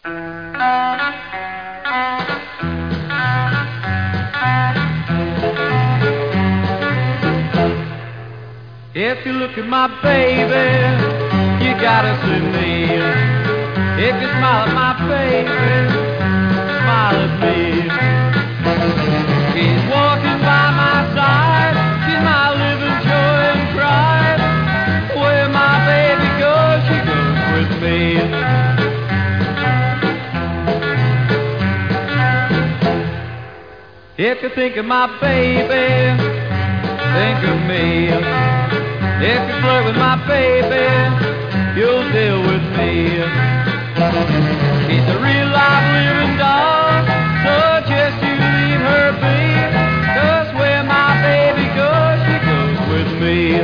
If you look at my baby, you gotta see me. If you smile at my baby, smile at me. She's walking by my side, she's my living joy and pride. Where my baby goes, she goes with me. If you think of my baby, think of me. If you flirt with my baby, you'll deal with me. She's a real live living doll, so just you leave her be. 'Cause where my baby goes, she goes with me.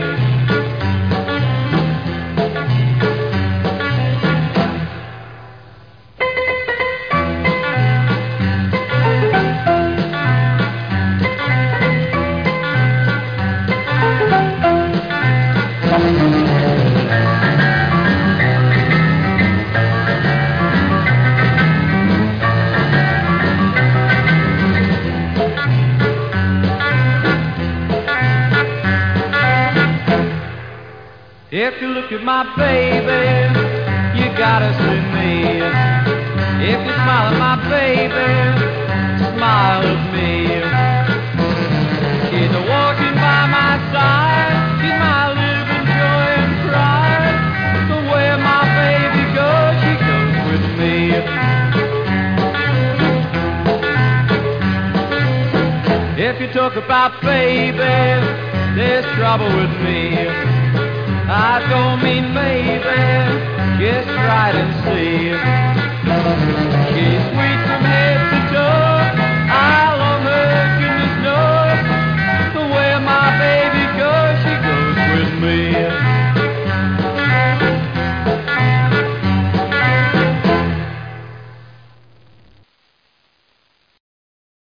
If you look at my baby, you gotta see me. If you smile at my baby, smile at me. She's walking by my side, she's my living joy and pride. So where my baby goes, she goes with me. If you talk about baby, there's trouble with me. I don't mean maybe, just try and see.